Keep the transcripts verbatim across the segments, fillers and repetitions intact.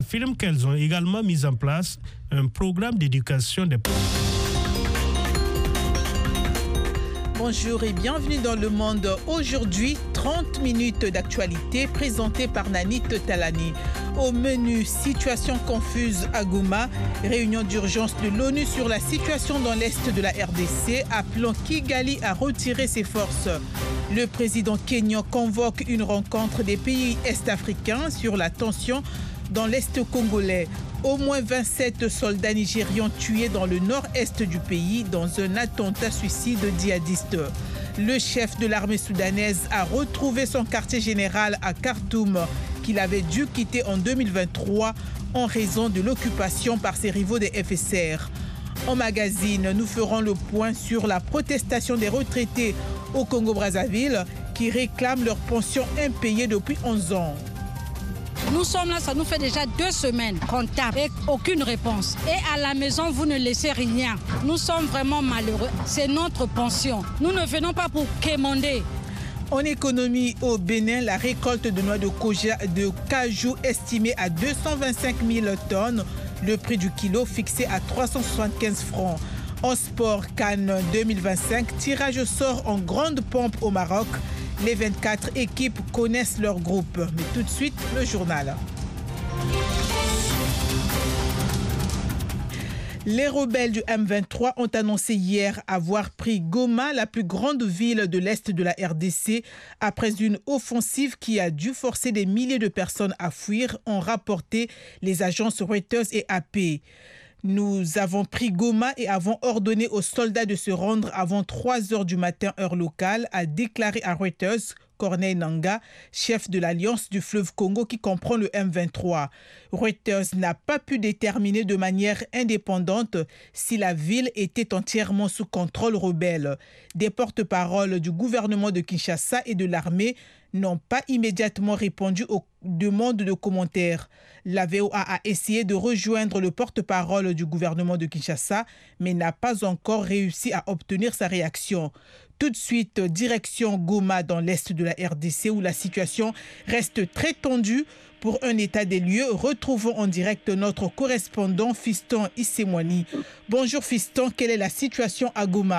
Affirment qu'elles ont également mis en place un programme d'éducation des Bonjour et bienvenue dans Le Monde. Aujourd'hui, trente minutes d'actualité présentées par Nanit Talani. Au menu, situation confuse à Goma, réunion d'urgence de l'ONU sur la situation dans l'est de la R D C, appelant Kigali à retirer ses forces. Le président kényan convoque une rencontre des pays est-africains sur la tension dans l'est congolais. Au moins vingt-sept soldats nigérians tués dans le nord-est du pays dans un attentat suicide djihadiste. Le chef de l'armée soudanaise a retrouvé son quartier général à Khartoum qu'il avait dû quitter en deux mille vingt-trois en raison de l'occupation par ses rivaux des F S R. En magazine, nous ferons le point sur la protestation des retraités au Congo-Brazzaville qui réclament leur pension impayée depuis onze ans. Nous sommes là, ça nous fait déjà deux semaines qu'on tape et aucune réponse. Et à la maison, vous ne laissez rien. Nous sommes vraiment malheureux. C'est notre pension. Nous ne venons pas pour quémander. En économie au Bénin, la récolte de noix de, koja, de cajou estimée à deux cent vingt-cinq mille tonnes, le prix du kilo fixé à trois cent soixante-quinze francs. En sport, Cannes deux mille vingt-cinq, tirage au sort en grande pompe au Maroc. Les vingt-quatre équipes connaissent leur groupe. Mais tout de suite, le journal. Les rebelles du M vingt-trois ont annoncé hier avoir pris Goma, la plus grande ville de l'est de la R D C, après une offensive qui a dû forcer des milliers de personnes à fuir, ont rapporté les agences Reuters et A P. Nous avons pris Goma et avons ordonné aux soldats de se rendre avant trois heures du matin heure locale, a déclaré à Reuters Corneille Nangaa, chef de l'Alliance du fleuve Congo qui comprend le M vingt-trois. Reuters n'a pas pu déterminer de manière indépendante si la ville était entièrement sous contrôle rebelle. Des porte-paroles du gouvernement de Kinshasa et de l'armée n'ont pas immédiatement répondu aux demandes de commentaires. La V O A a essayé de rejoindre le porte-parole du gouvernement de Kinshasa, mais n'a pas encore réussi à obtenir sa réaction. Tout de suite, direction Goma dans l'est de la R D C où la situation reste très tendue. Pour un état des lieux, retrouvons en direct notre correspondant Fiston Issemwani. Bonjour Fiston, quelle est la situation à Goma ?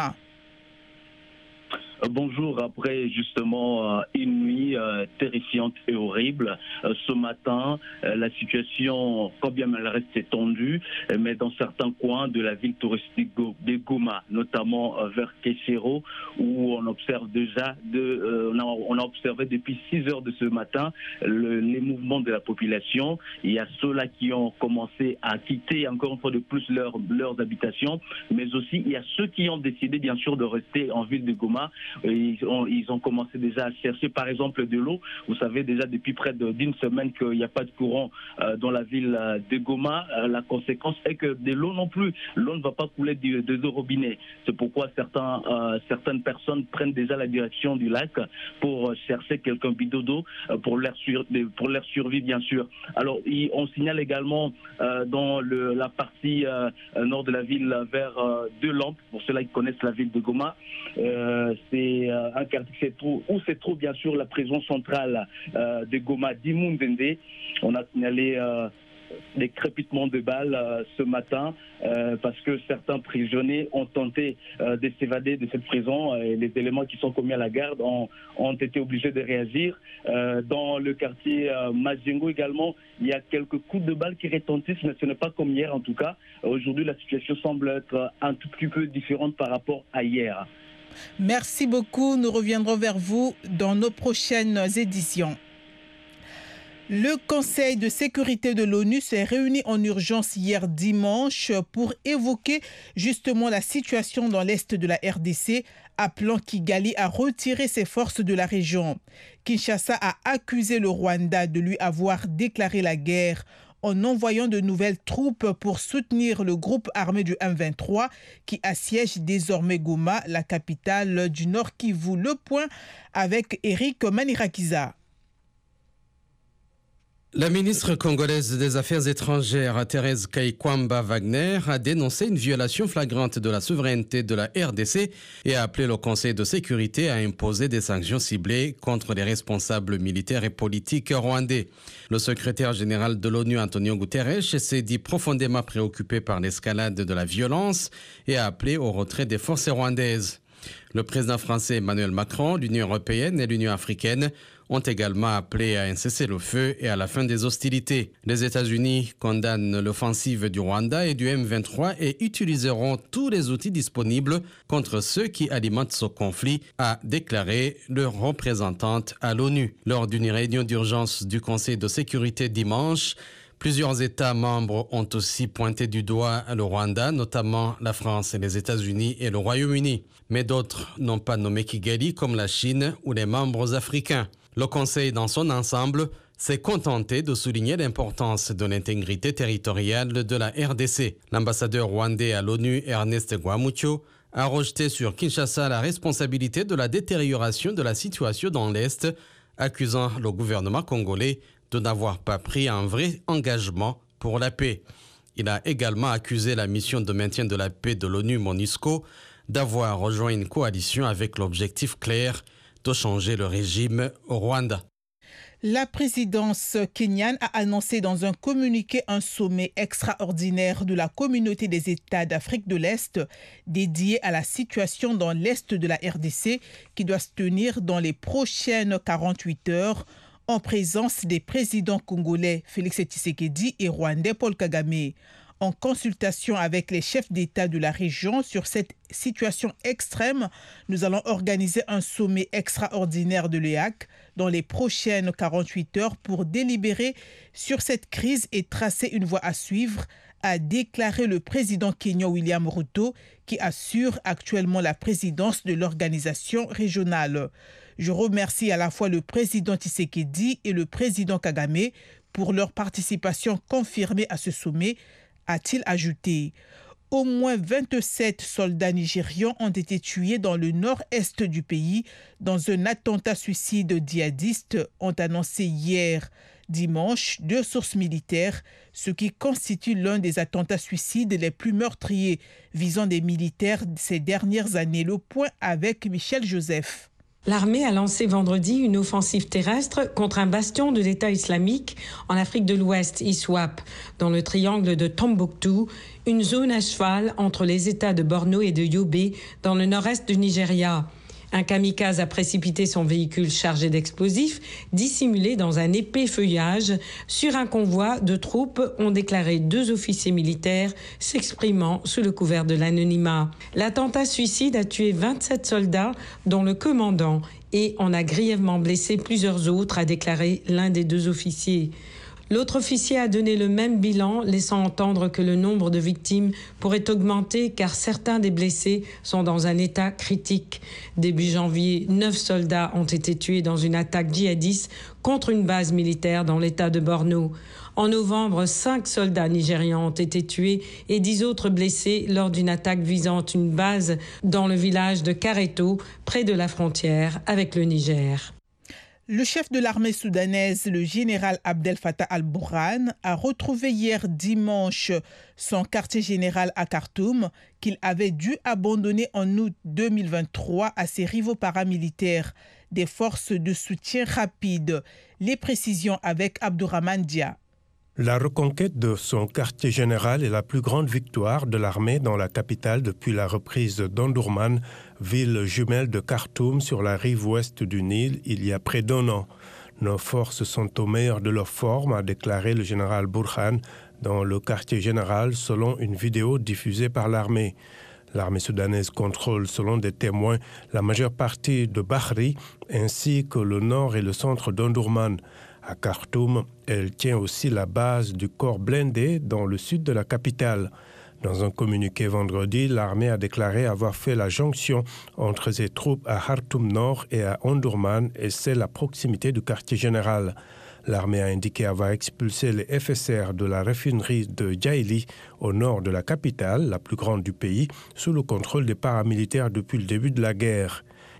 Bonjour, après justement une nuit euh, terrifiante et horrible, euh, ce matin, euh, la situation, quand bien elle reste tendue, euh, mais dans certains coins de la ville touristique de Goma, notamment euh, vers Keshero, où on observe déjà, de, euh, on, a, on a observé depuis six heures de ce matin le, les mouvements de la population. Il y a ceux-là qui ont commencé à quitter encore une fois de plus leur, leurs habitations, mais aussi il y a ceux qui ont décidé bien sûr de rester en ville de Goma. Ils ont, ils ont commencé déjà à chercher par exemple de l'eau. Vous savez déjà depuis près d'une semaine qu'il n'y a pas de courant euh, dans la ville de Goma. Euh, la conséquence est que de l'eau non plus, l'eau ne va pas couler de, de, de robinet. C'est pourquoi certains, euh, certaines personnes prennent déjà la direction du lac pour chercher quelqu'un bidon d'eau euh, pour, leur sur, pour leur survie bien sûr. Alors il, on signale également euh, dans le, la partie euh, nord de la ville vers euh, Deux Lampes, pour ceux-là qui connaissent la ville de Goma. Euh, c'est un quartier où se trouve bien sûr la prison centrale euh, de Goma d'Imundende. On a signalé euh, des crépitements de balles euh, ce matin euh, parce que certains prisonniers ont tenté euh, de s'évader de cette prison et les éléments qui sont commis à la garde ont, ont été obligés de réagir. Euh, dans le quartier euh, Majengo également, il y a quelques coups de balles qui retentissent, mais ce n'est pas comme hier en tout cas. Aujourd'hui, la situation semble être un tout petit peu différente par rapport à hier. Merci beaucoup. Nous reviendrons vers vous dans nos prochaines éditions. Le Conseil de sécurité de l'ONU s'est réuni en urgence hier dimanche pour évoquer justement la situation dans l'est de la R D C, appelant Kigali à retirer ses forces de la région. Kinshasa a accusé le Rwanda de lui avoir déclaré la guerre en envoyant de nouvelles troupes pour soutenir le groupe armé du M vingt-trois qui assiège désormais Goma, la capitale du Nord Kivu. Le point avec Eric Manirakiza. La ministre congolaise des Affaires étrangères, Thérèse Kaikwamba Wagner, a dénoncé une violation flagrante de la souveraineté de la R D C et a appelé le Conseil de sécurité à imposer des sanctions ciblées contre les responsables militaires et politiques rwandais. Le secrétaire général de l'ONU, Antonio Guterres, s'est dit profondément préoccupé par l'escalade de la violence et a appelé au retrait des forces rwandaises. Le président français Emmanuel Macron, l'Union européenne et l'Union africaine ont également appelé à un cessez-le-feu et à la fin des hostilités. Les États-Unis condamnent l'offensive du Rwanda et du M vingt-trois et utiliseront tous les outils disponibles contre ceux qui alimentent ce conflit, a déclaré leur représentante à l'ONU. Lors d'une réunion d'urgence du Conseil de sécurité dimanche, plusieurs États membres ont aussi pointé du doigt le Rwanda, notamment la France et les États-Unis et le Royaume-Uni. Mais d'autres n'ont pas nommé Kigali, comme la Chine ou les membres africains. Le Conseil dans son ensemble s'est contenté de souligner l'importance de l'intégrité territoriale de la R D C. L'ambassadeur rwandais à l'ONU, Ernest Gwamucho, a rejeté sur Kinshasa la responsabilité de la détérioration de la situation dans l'Est, accusant le gouvernement congolais de n'avoir pas pris un vrai engagement pour la paix. Il a également accusé la mission de maintien de la paix de l'ONU MONUSCO d'avoir rejoint une coalition avec l'objectif clair de changer le régime au Rwanda. La présidence kenyane a annoncé dans un communiqué un sommet extraordinaire de la communauté des États d'Afrique de l'Est dédié à la situation dans l'Est de la R D C qui doit se tenir dans les prochaines quarante-huit heures en présence des présidents congolais Félix Tshisekedi et rwandais Paul Kagame. En consultation avec les chefs d'État de la région sur cette situation extrême, nous allons organiser un sommet extraordinaire de l'E A C dans les prochaines quarante-huit heures pour délibérer sur cette crise et tracer une voie à suivre, a déclaré le président kenyan William Ruto, qui assure actuellement la présidence de l'organisation régionale. Je remercie à la fois le président Tshisekedi et le président Kagame pour leur participation confirmée à ce sommet, a-t-il ajouté. Au moins vingt-sept soldats nigérians ont été tués dans le nord-est du pays dans un attentat suicide djihadiste, ont annoncé hier dimanche deux sources militaires, ce qui constitue l'un des attentats suicides les plus meurtriers visant des militaires ces dernières années. Le point avec Michel Joseph. L'armée a lancé vendredi une offensive terrestre contre un bastion de l'État islamique en Afrique de l'Ouest, ISWAP, dans le triangle de Tombouctou, une zone à cheval entre les États de Borno et de Yobe, dans le nord-est du Nigeria. Un kamikaze a précipité son véhicule chargé d'explosifs, dissimulé dans un épais feuillage, sur un convoi de troupes, ont déclaré deux officiers militaires s'exprimant sous le couvert de l'anonymat. L'attentat suicide a tué vingt-sept soldats, dont le commandant, et en a grièvement blessé plusieurs autres, a déclaré l'un des deux officiers. L'autre officier a donné le même bilan, laissant entendre que le nombre de victimes pourrait augmenter car certains des blessés sont dans un état critique. Début janvier, neuf soldats ont été tués dans une attaque djihadiste contre une base militaire dans l'état de Borno. En novembre, cinq soldats nigérians ont été tués et dix autres blessés lors d'une attaque visant une base dans le village de Kareto, près de la frontière avec le Niger. Le chef de l'armée soudanaise, le général Abdel Fattah al-Burhan, a retrouvé hier dimanche son quartier général à Khartoum qu'il avait dû abandonner en août deux mille vingt-trois à ses rivaux paramilitaires des forces de soutien rapide. Les précisions avec Abdourahmane Dia. La reconquête de son quartier général est la plus grande victoire de l'armée dans la capitale depuis la reprise d'Omdurman, ville jumelle de Khartoum sur la rive ouest du Nil, il y a près d'un an. Nos forces sont au meilleur de leur forme, a déclaré le général Burhan dans le quartier général selon une vidéo diffusée par l'armée. L'armée soudanaise contrôle, selon des témoins, la majeure partie de Bahri ainsi que le nord et le centre d'Omdurman. À Khartoum, elle tient aussi la base du corps blindé dans le sud de la capitale. Dans un communiqué vendredi, l'armée a déclaré avoir fait la jonction entre ses troupes à Khartoum Nord et à Omdurman et c'est la proximité du quartier général. L'armée a indiqué avoir expulsé les F S R de la raffinerie de Djaïli au nord de la capitale, la plus grande du pays, sous le contrôle des paramilitaires depuis le début de la guerre.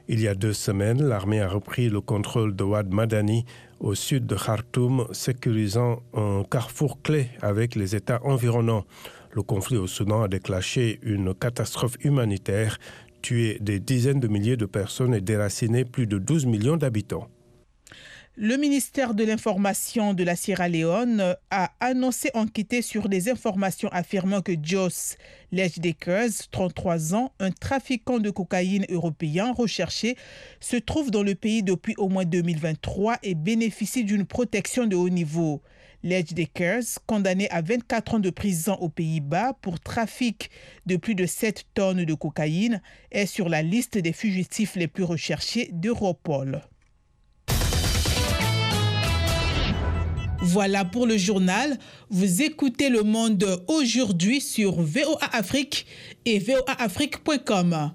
Il y a deux semaines, l'armée a repris le contrôle de Wad Madani au sud de Khartoum, sécurisant un carrefour clé avec les États environnants. Le conflit au Soudan a déclenché une catastrophe humanitaire, tué des dizaines de milliers de personnes et déraciné plus de douze millions d'habitants. Le ministère de l'Information de la Sierra Leone a annoncé enquêter sur des informations affirmant que Jos Lejdekers, trente-trois ans, un trafiquant de cocaïne européen recherché, se trouve dans le pays depuis au moins deux mille vingt-trois et bénéficie d'une protection de haut niveau. Lejdekers, condamné à vingt-quatre ans de prison aux Pays-Bas pour trafic de plus de sept tonnes de cocaïne, est sur la liste des fugitifs les plus recherchés d'Europol. Voilà pour le journal. Vous écoutez Le Monde aujourd'hui sur V O A Afrique et V O A Afrique point com.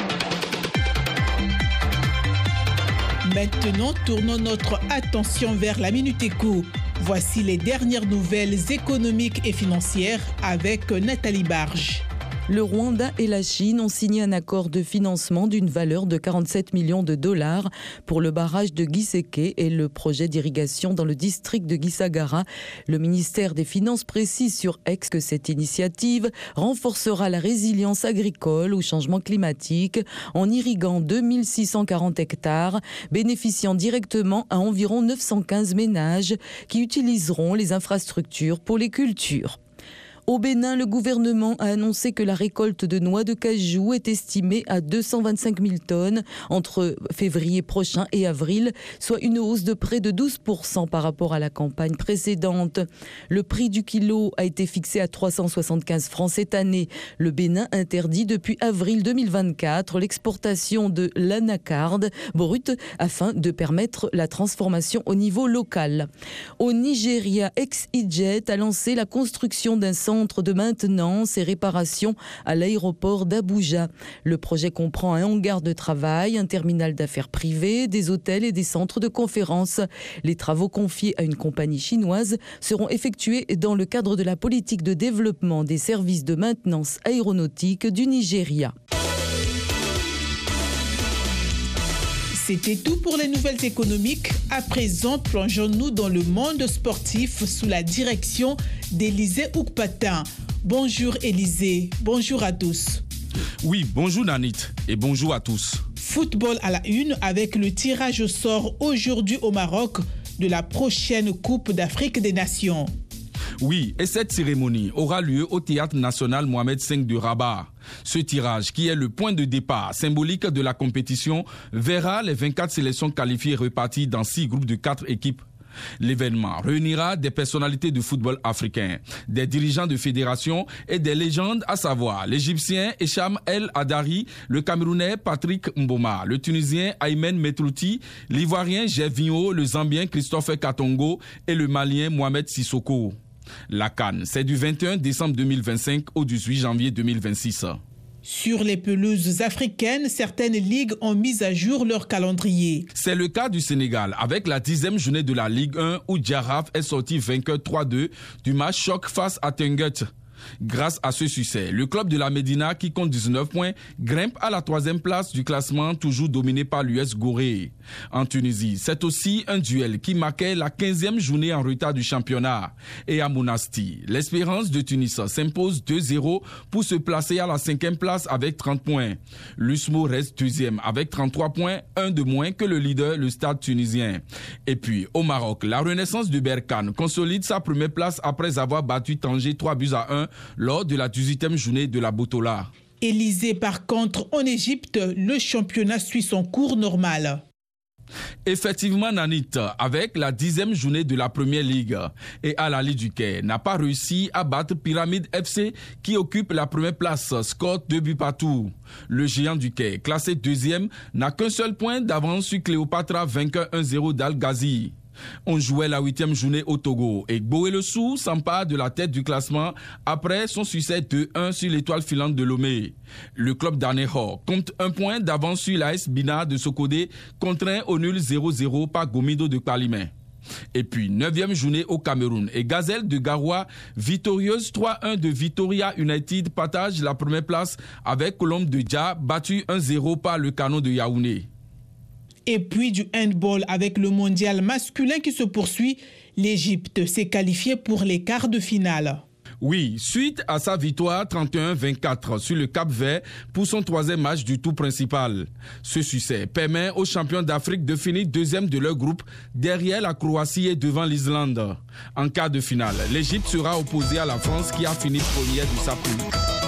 Maintenant, tournons notre attention vers la Minute Éco. Voici les dernières nouvelles économiques et financières avec Nathalie Barge. Le Rwanda et la Chine ont signé un accord de financement d'une valeur de quarante-sept millions de dollars pour le barrage de Giseke et le projet d'irrigation dans le district de Gisagara. Le ministère des Finances précise sur X que cette initiative renforcera la résilience agricole au changement climatique en irriguant deux mille six cent quarante hectares, bénéficiant directement à environ neuf cent quinze ménages qui utiliseront les infrastructures pour les cultures. Au Bénin, le gouvernement a annoncé que la récolte de noix de cajou est estimée à deux cent vingt-cinq mille tonnes entre février prochain et avril, soit une hausse de près de douze pour cent par rapport à la campagne précédente. Le prix du kilo a été fixé à trois cent soixante-quinze francs cette année. Le Bénin interdit depuis avril deux mille vingt-quatre l'exportation de l'anacarde brute afin de permettre la transformation au niveau local. Au Nigeria, ex-EasyJet a lancé la construction d'un centre de maintenance et réparation à l'aéroport d'Abuja. Le projet comprend un hangar de travail, un terminal d'affaires privé, des hôtels et des centres de conférences. Les travaux confiés à une compagnie chinoise seront effectués dans le cadre de la politique de développement des services de maintenance aéronautique du Nigeria. C'était tout pour les nouvelles économiques. À présent, plongeons-nous dans le monde sportif sous la direction d'Élisée Oukpatin. Bonjour Élisée, bonjour à tous. Oui, bonjour Nanit et bonjour à tous. Football à la une avec le tirage au sort aujourd'hui au Maroc de la prochaine Coupe d'Afrique des Nations. Oui, et cette cérémonie aura lieu au Théâtre national Mohamed cinq de Rabat. Ce tirage, qui est le point de départ symbolique de la compétition, verra les vingt-quatre sélections qualifiées réparties dans six groupes de quatre équipes. L'événement réunira des personnalités du football africain, des dirigeants de fédérations et des légendes, à savoir l'Égyptien Hicham El Hadari, le Camerounais Patrick Mboma, le Tunisien Aymen Metrouti, l'Ivoirien Gervinho, le Zambien Christophe Katongo et le Malien Mohamed Sissoko. La CAN, c'est du vingt et un décembre deux mille vingt-cinq au dix-huit janvier deux mille vingt-six. Sur les pelouses africaines, certaines ligues ont mis à jour leur calendrier. C'est le cas du Sénégal, avec la dixième journée de la Ligue un où Djaraf est sorti vainqueur trois deux du match choc face à Teungueth. Grâce à ce succès, le club de la Médina, qui compte dix-neuf points, grimpe à la troisième place du classement, toujours dominé par l'U S Gorée. En Tunisie, c'est aussi un duel qui marquait la quinzième journée en retard du championnat. Et à Monastir, l'Espérance de Tunis s'impose deux zéro pour se placer à la cinquième place avec trente points. L'Usmo reste deuxième avec trente-trois points, un de moins que le leader, le Stade tunisien. Et puis, au Maroc, la Renaissance de Berkane consolide sa première place après avoir battu Tanger trois buts à un lors de la dix-huitième journée de la Botola. Élysée, par contre, en Égypte, le championnat suit son cours normal. Effectivement, Nanit, avec la dixième journée de la Première Ligue, et Al Ahly du Caire n'a pas réussi à battre Pyramide F C qui occupe la première place, score deux buts partout. Le géant du Caire, classé deuxième, n'a qu'un seul point d'avance sur Cléopatra, vainqueur un zéro d'Al Ghazi. On jouait la huitième journée au Togo et Gboé le Sou s'empare de la tête du classement après son succès deux un sur l'étoile filante de Lomé. Le club d'Arnehor compte un point d'avance sur l'A S Bina de Sokodé, contraint au nul zéro zéro par Gomido de Palimé. Et puis, neuvième journée au Cameroun et Gazelle de Garoua, victorieuse trois un de Victoria United, partage la première place avec Colombe de Dja, battu un zéro par le Canon de Yaoundé. Et puis du handball avec le mondial masculin qui se poursuit, l'Égypte s'est qualifiée pour les quarts de finale. Oui, suite à sa victoire trente et un à vingt-quatre sur le Cap-Vert pour son troisième match du tour principal. Ce succès permet aux champions d'Afrique de finir deuxième de leur groupe derrière la Croatie et devant l'Islande. En quart de finale, l'Égypte sera opposée à la France qui a fini première de sa poule.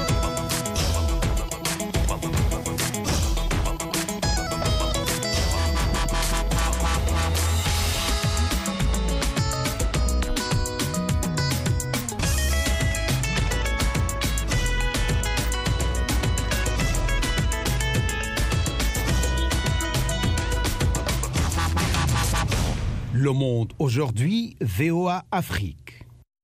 Le Monde aujourd'hui, V O A Afrique.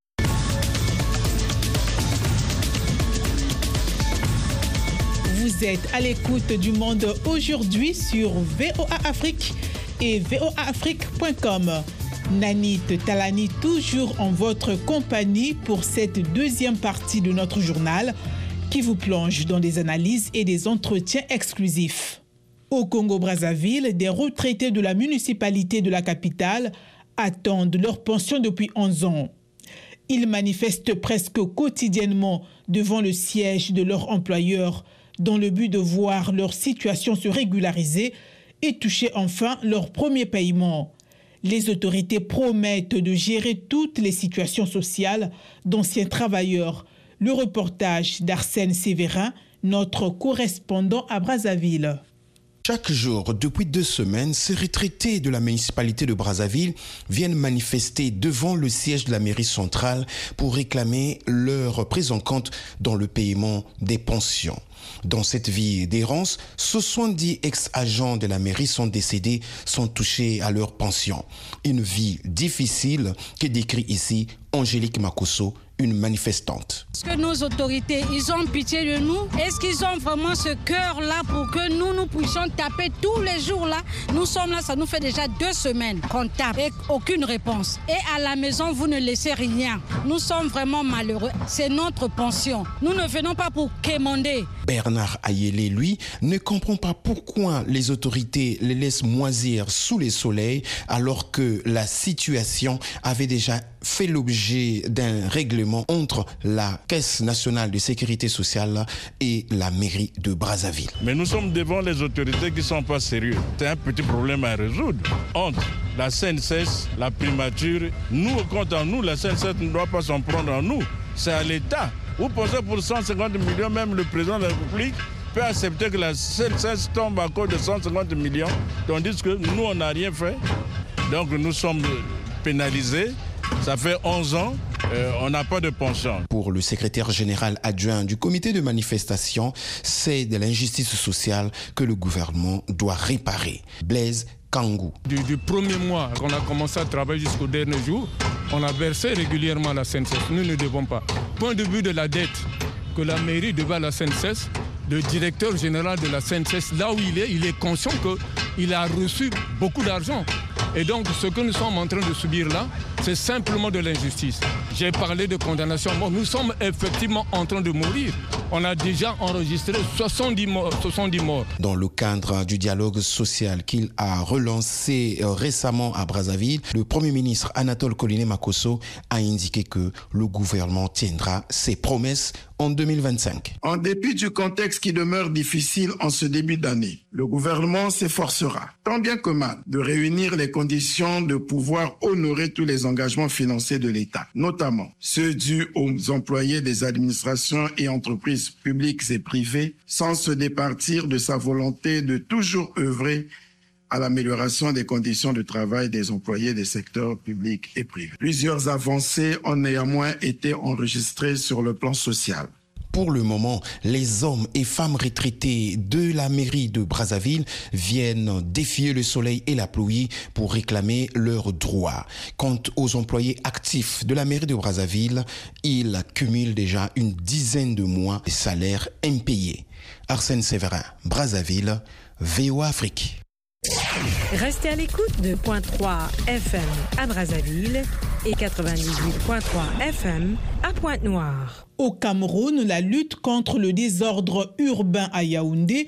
Vous êtes à l'écoute du Monde aujourd'hui sur V O A Afrique et V O A Afrique point com. Nanit Talani toujours en votre compagnie pour cette deuxième partie de notre journal qui vous plonge dans des analyses et des entretiens exclusifs. Au Congo-Brazzaville, des retraités de la municipalité de la capitale attendent leur pension depuis onze ans. Ils manifestent presque quotidiennement devant le siège de leur employeur dans le but de voir leur situation se régulariser et toucher enfin leur premier paiement. Les autorités promettent de gérer toutes les situations sociales d'anciens travailleurs. Le reportage d'Arsène Sévérin, notre correspondant à Brazzaville. Chaque jour, depuis deux semaines, ces retraités de la municipalité de Brazzaville viennent manifester devant le siège de la mairie centrale pour réclamer leur prise en compte dans le paiement des pensions. Dans cette vie d'errance, soixante-dix ex-agents de la mairie sont décédés, sont touchés à leur pension. Une vie difficile que décrit ici Angélique Makosso, une manifestante. Est-ce que nos autorités, ils ont pitié de nous? Est-ce qu'ils ont vraiment ce cœur-là pour que nous, nous puissions taper tous les jours là? Nous sommes là, ça nous fait déjà deux semaines qu'on tape et aucune réponse. Et à la maison, vous ne laissez rien. Nous sommes vraiment malheureux. C'est notre pension. Nous ne venons pas pour quémander. Bernard Ayélé, lui, ne comprend pas pourquoi les autorités les laissent moisir sous les soleils alors que la situation avait déjà fait l'objet d'un règlement entre la Caisse nationale de sécurité sociale et la mairie de Brazzaville. Mais nous sommes devant les autorités qui ne sont pas sérieuses. C'est un petit problème à résoudre. Entre la C N S S, la primature, nous, quant à nous, la C N S S ne doit pas s'en prendre à nous. C'est à l'État. Vous pensez pour cent cinquante millions, même le président de la République peut accepter que la C N S S tombe à cause de cent cinquante millions, tandis que nous, on n'a rien fait. Donc nous sommes pénalisés. Ça fait onze ans, euh, on n'a pas de pension. Pour le secrétaire général adjoint du comité de manifestation, c'est de l'injustice sociale que le gouvernement doit réparer. Blaise Kangou. Du, du premier mois qu'on a commencé à travailler jusqu'au dernier jour, on a versé régulièrement la C N S S. Nous ne devons pas. Point de vue de la dette que la mairie devait à la C N S S, le directeur général de la C N S S, là où il est, il est conscient qu'il a reçu beaucoup d'argent. Et donc, ce que nous sommes en train de subir là, c'est simplement de l'injustice. J'ai parlé de condamnation. Bon, nous sommes effectivement en train de mourir. On a déjà enregistré soixante-dix morts. soixante-dix morts. Dans le cadre du dialogue social qu'il a relancé récemment à Brazzaville, le Premier ministre Anatole Coliné Makosso a indiqué que le gouvernement tiendra ses promesses en deux mille vingt-cinq. En dépit du contexte qui demeure difficile en ce début d'année, le gouvernement s'efforcera, tant bien que mal, de réunir les conditions de pouvoir honorer tous les engagements financiers de l'État, notamment ceux dus aux employés des administrations et entreprises publiques et privées, sans se départir de sa volonté de toujours œuvrer à l'amélioration des conditions de travail des employés des secteurs publics et privés. Plusieurs avancées ont néanmoins été enregistrées sur le plan social. Pour le moment, les hommes et femmes retraités de la mairie de Brazzaville viennent défier le soleil et la pluie pour réclamer leurs droits. Quant aux employés actifs de la mairie de Brazzaville, ils cumulent déjà une dizaine de mois de salaires impayés. Arsène Sévérin, Brazzaville, V O A Afrique. Restez à l'écoute de point trois F M à Brazzaville et quatre-vingt-dix-huit point trois F M à Pointe-Noire. Au Cameroun, la lutte contre le désordre urbain à Yaoundé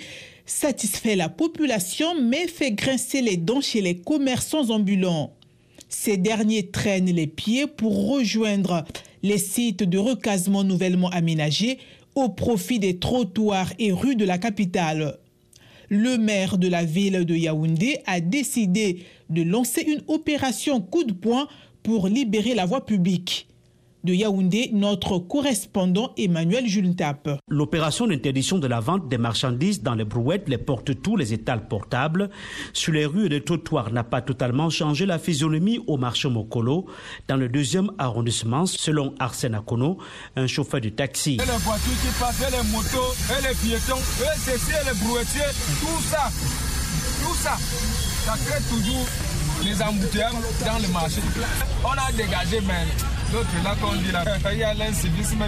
satisfait la population mais fait grincer les dents chez les commerçants ambulants. Ces derniers traînent les pieds pour rejoindre les sites de recasement nouvellement aménagés au profit des trottoirs et rues de la capitale. Le maire de la ville de Yaoundé a décidé de lancer une opération coup de poing pour libérer la voie publique. De Yaoundé, notre correspondant Emmanuel Juntap. L'opération d'interdiction de la vente des marchandises dans les brouettes, les porte-tout, les étals portables sur les rues et les trottoirs n'a pas totalement changé la physionomie au marché Mokolo dans le deuxième arrondissement, selon Arsène Akono, un chauffeur de taxi. Et les voitures qui passent, et les motos, et les piétons, et ceci, et les brouettiers, tout ça, tout ça, ça crée toujours les embouteillages dans le marché. On a dégagé, mais l'autre là qu'on dit là, il y a l'incivisme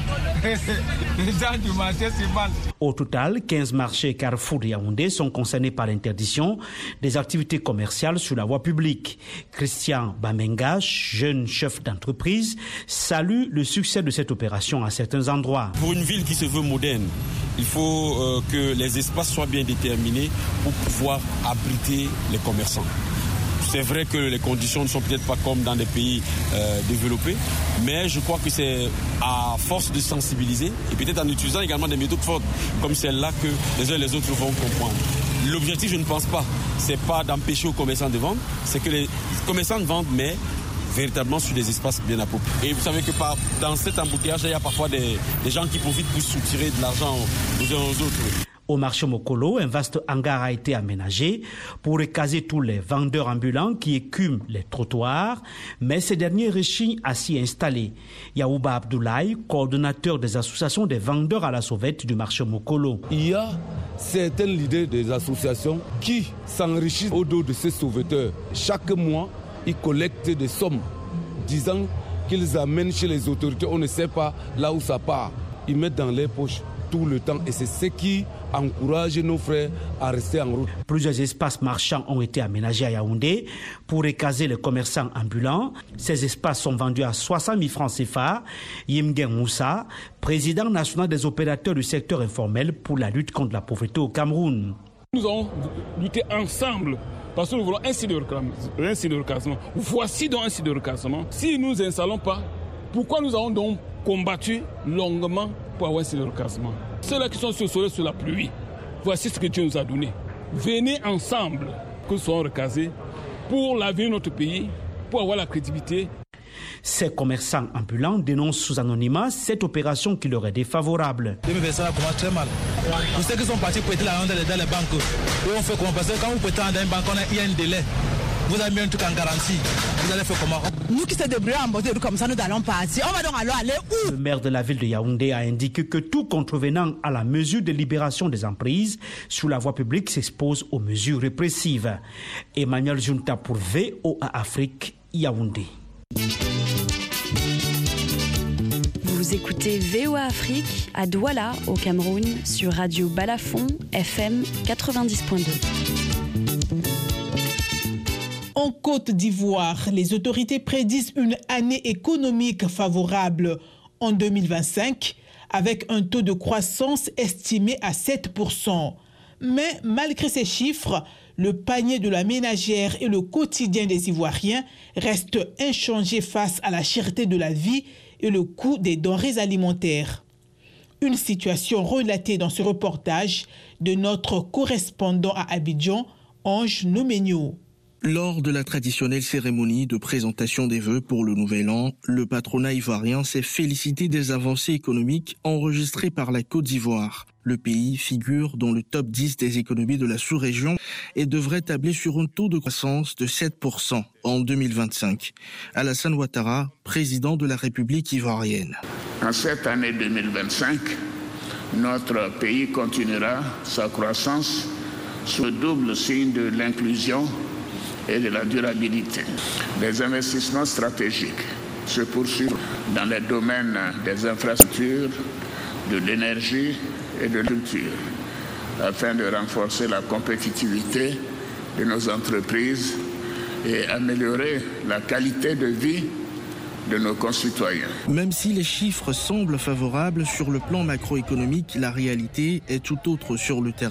des gens du marché, c'est mal. Au total, quinze marchés Carrefour de Yaoundé sont concernés par l'interdiction des activités commerciales sur la voie publique. Christian Bamenga, jeune chef d'entreprise, salue le succès de cette opération à certains endroits. Pour une ville qui se veut moderne, il faut euh, que les espaces soient bien déterminés pour pouvoir abriter les commerçants. C'est vrai que les conditions ne sont peut-être pas comme dans des pays euh, développés, mais je crois que c'est à force de sensibiliser et peut-être en utilisant également des méthodes fortes comme celle-là que les uns et les autres vont comprendre. L'objectif, je ne pense pas, c'est pas d'empêcher aux commerçants de vendre, c'est que les commerçants vendent, mais véritablement sur des espaces bien appropriés. Et vous savez que par, dans cet embouteillage, il y a parfois des, des gens qui profitent pour soutirer de l'argent aux uns aux autres. Au marché Mokolo, un vaste hangar a été aménagé pour recaser tous les vendeurs ambulants qui écument les trottoirs, mais ces derniers rechignent à s'y installer. Yaouba Abdoulaye, coordonnateur des associations des vendeurs à la sauvette du marché Mokolo. Il y a certains leaders des associations qui s'enrichissent au dos de ces sauveteurs. Chaque mois, ils collectent des sommes disant qu'ils amènent chez les autorités. On ne sait pas là où ça part. Ils mettent dans les poches tout le temps et c'est ce qui encourage nos frères à rester en route. Plusieurs espaces marchands ont été aménagés à Yaoundé pour recaser les commerçants ambulants. Ces espaces sont vendus à soixante mille francs C F A. Yimgen Moussa, président national des opérateurs du secteur informel pour la lutte contre la pauvreté au Cameroun. Nous allons lutter ensemble parce que nous voulons un site de recasement. Voici donc un site de recasement. Si nous n'installons pas, pourquoi nous avons donc combattu longuement pour avoir un site de recasement? Ceux-là qui sont sur le soleil, sur la pluie, voici ce que Dieu nous a donné. Venez ensemble, que nous soyons recasés, pour laver notre pays, pour avoir la crédibilité. Ces commerçants ambulants dénoncent sous anonymat cette opération qui leur est défavorable. Les personnes commencent très mal. Pour ceux qui sont partis prêter l'argent dans les banques, eux on fait comment? Parce que quand vous prêtez dans une banque, il y a un délai. Vous avez mis un truc en garantie. Vous allez faire comment? Nous qui se débrouillons en beauté comme ça, nous allons partir. On va donc alors aller où? Le maire de la ville de Yaoundé a indiqué que tout contrevenant à la mesure de libération des emprises sur la voie publique s'expose aux mesures répressives. Emmanuel Junta pour V O A Afrique, Yaoundé. Vous écoutez V O A Afrique à Douala, au Cameroun, sur Radio Balafon, F M quatre-vingt-dix point deux. En Côte d'Ivoire, les autorités prédisent une année économique favorable en deux mille vingt-cinq, avec un taux de croissance estimé à sept pour cent. Mais malgré ces chiffres, le panier de la ménagère et le quotidien des Ivoiriens restent inchangés face à la cherté de la vie et le coût des denrées alimentaires. Une situation relatée dans ce reportage de notre correspondant à Abidjan, Ange Nomenio. Lors de la traditionnelle cérémonie de présentation des vœux pour le nouvel an, le patronat ivoirien s'est félicité des avancées économiques enregistrées par la Côte d'Ivoire. Le pays figure dans le top dix des économies de la sous-région et devrait tabler sur un taux de croissance de sept pour cent en deux mille vingt-cinq. Alassane Ouattara, président de la République ivoirienne. En cette année deux mille vingt-cinq, notre pays continuera sa croissance sous le double signe de l'inclusion et de la durabilité. Les investissements stratégiques se poursuivent dans les domaines des infrastructures, de l'énergie et de la culture, afin de renforcer la compétitivité de nos entreprises et améliorer la qualité de vie de nos concitoyens. Même si les chiffres semblent favorables sur le plan macroéconomique, la réalité est tout autre sur le terrain.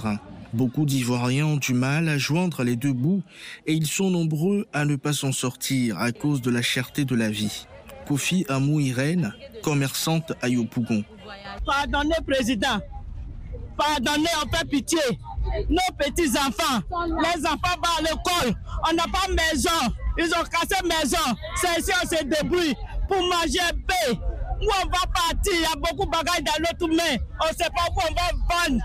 Beaucoup d'Ivoiriens ont du mal à joindre les deux bouts et ils sont nombreux à ne pas s'en sortir à cause de la cherté de la vie. Kofi Amou Irène, commerçante à Yopougon. Pardonnez, président. Pardonnez, on fait pitié. Nos petits-enfants, les enfants vont à l'école. On n'a pas de maison. Ils ont cassé maison. C'est ici on se débrouille pour manger paix. Où on va partir, il y a beaucoup de bagages dans l'autre main. On ne sait pas où on va vendre.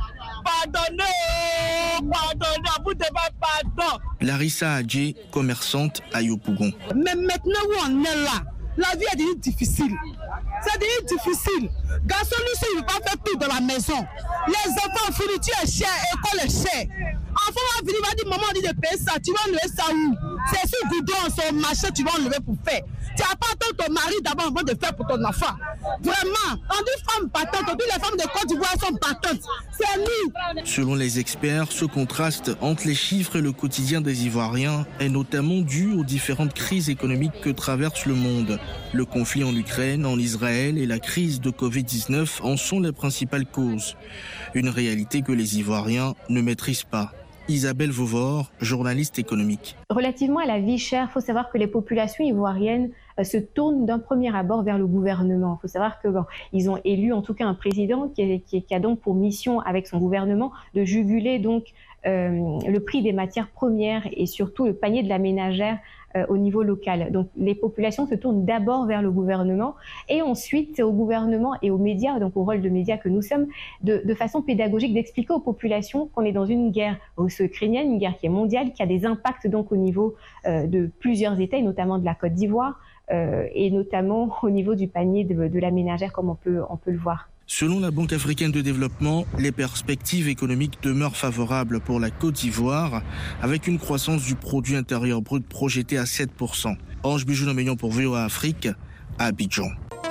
Pardonnez, pardonnez, vous devez pardon. Larissa Adjé, commerçante à Yopougon. Mais maintenant où on est là, la vie est devenue difficile. C'est devenu difficile. Garçon, lui, il ne peut pas faire tout dans la maison. Les enfants, fourniture est chère, école est chère. Enfant va venir, va dire, maman, on dit de payer ça. Tu vas enlever ça où? C'est sur Goudon, sur le marché, tu vas enlever pour faire. Tu n'as pas tant ton mari d'abord avant de faire pour ton enfant. Vraiment, on dit femme battante, on dit les femmes de Côte d'Ivoire sont battantes. C'est nous. Selon les experts, ce contraste entre les chiffres et le quotidien des Ivoiriens est notamment dû aux différentes crises économiques que traverse le monde. Le conflit en Ukraine, en Israël et la crise de covid dix-neuf en sont les principales causes. Une réalité que les Ivoiriens ne maîtrisent pas. Isabelle Vauvor, journaliste économique. Relativement à la vie chère, il faut savoir que les populations ivoiriennes euh, se tournent d'un premier abord vers le gouvernement. Il faut savoir que bon, ils ont élu en tout cas un président qui, est, qui, qui a donc pour mission avec son gouvernement de juguler donc euh, le prix des matières premières et surtout le panier de la ménagère euh, au niveau local. Donc les populations se tournent d'abord vers le gouvernement et ensuite c'est au gouvernement et aux médias, donc au rôle de médias que nous sommes, de, de façon pédagogique d'expliquer aux populations qu'on est dans une guerre russo-ukrainienne, une guerre qui est mondiale, qui a des impacts donc au niveau euh, de plusieurs États, et notamment de la Côte d'Ivoire euh, et notamment au niveau du panier de, de la ménagère comme on peut, on peut le voir. Selon la Banque africaine de développement, les perspectives économiques demeurent favorables pour la Côte d'Ivoire, avec une croissance du produit intérieur brut projetée à sept pour cent. Ange Bijou-Noménion pour V O A Afrique, à Abidjan.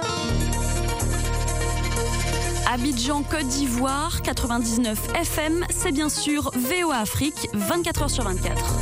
Abidjan, Côte d'Ivoire, quatre-vingt-dix-neuf F M, c'est bien sûr V O A Afrique, vingt-quatre heures sur vingt-quatre.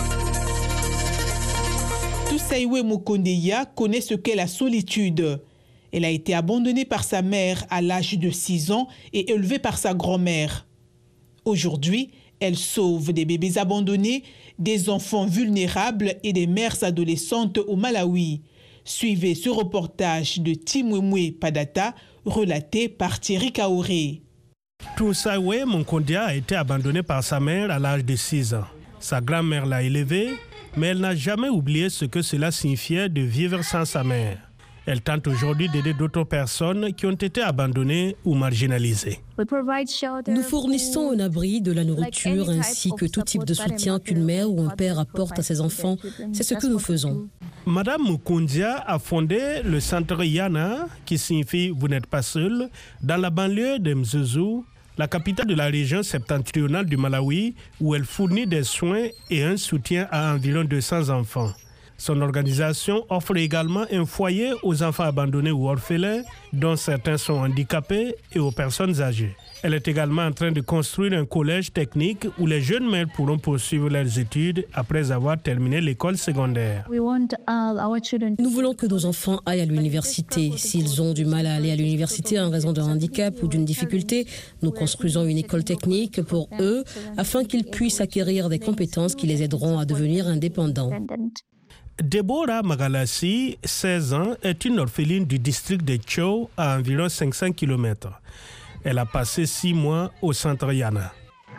Toussaïwe Mokondeya connaît ce qu'est la solitude. Elle a été abandonnée par sa mère à l'âge de six ans et élevée par sa grand-mère. Aujourd'hui, elle sauve des bébés abandonnés, des enfants vulnérables et des mères adolescentes au Malawi. Suivez ce reportage de Timwemwe Padata, relaté par Thierry Kaoré. Toussaïwe Mokondeya a été abandonnée par sa mère à l'âge de six ans. Sa grand-mère l'a élevée, mais elle n'a jamais oublié ce que cela signifiait de vivre sans sa mère. Elle tente aujourd'hui d'aider d'autres personnes qui ont été abandonnées ou marginalisées. Nous fournissons un abri, de la nourriture ainsi que tout type de soutien qu'une mère ou un père apporte à ses enfants. C'est ce que nous faisons. Madame Mukundia a fondé le centre Yana, qui signifie « Vous n'êtes pas seul », dans la banlieue de Mzuzu, la capitale de la région septentrionale du Malawi, où elle fournit des soins et un soutien à environ deux cents enfants. Son organisation offre également un foyer aux enfants abandonnés ou orphelins, dont certains sont handicapés, et aux personnes âgées. Elle est également en train de construire un collège technique où les jeunes mères pourront poursuivre leurs études après avoir terminé l'école secondaire. Nous voulons que nos enfants aillent à l'université. S'ils ont du mal à aller à l'université en raison d'un handicap ou d'une difficulté, nous construisons une école technique pour eux afin qu'ils puissent acquérir des compétences qui les aideront à devenir indépendants. Deborah Magalassi, seize ans, est une orpheline du district de Tchou à environ cinq cents kilomètres. Elle a passé six mois au centre Yana.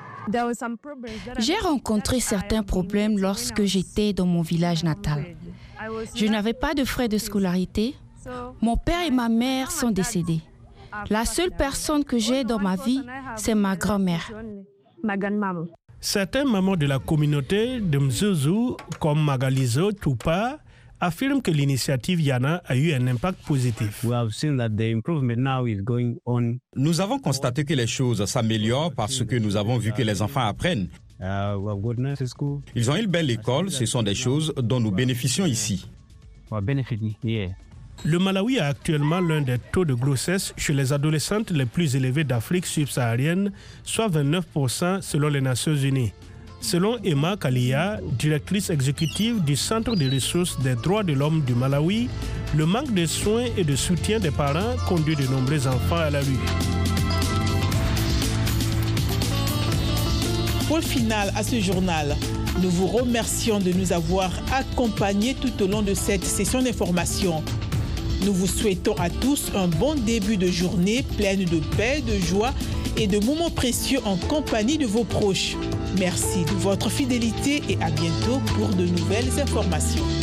J'ai rencontré certains problèmes lorsque j'étais dans mon village natal. Je n'avais pas de frais de scolarité. Mon père et ma mère sont décédés. La seule personne que j'ai dans ma vie, c'est ma grand-mère. Certaines mamans de la communauté de Mzuzu, comme Magalizo Tupa, affirment que l'initiative Yana a eu un impact positif. Nous avons constaté que les choses s'améliorent parce que nous avons vu que les enfants apprennent. Ils ont une belle école, ce sont des choses dont nous bénéficions ici. Le Malawi a actuellement l'un des taux de grossesse chez les adolescentes les plus élevés d'Afrique subsaharienne, soit vingt-neuf pour cent selon les Nations Unies. Selon Emma Kalia, directrice exécutive du Centre de ressources des droits de l'homme du Malawi, le manque de soins et de soutien des parents conduit de nombreux enfants à la rue. point final à ce journal. Nous vous remercions de nous avoir accompagnés tout au long de cette session d'information. Nous vous souhaitons à tous un bon début de journée pleine de paix, de joie et de moments précieux en compagnie de vos proches. Merci de votre fidélité et à bientôt pour de nouvelles informations.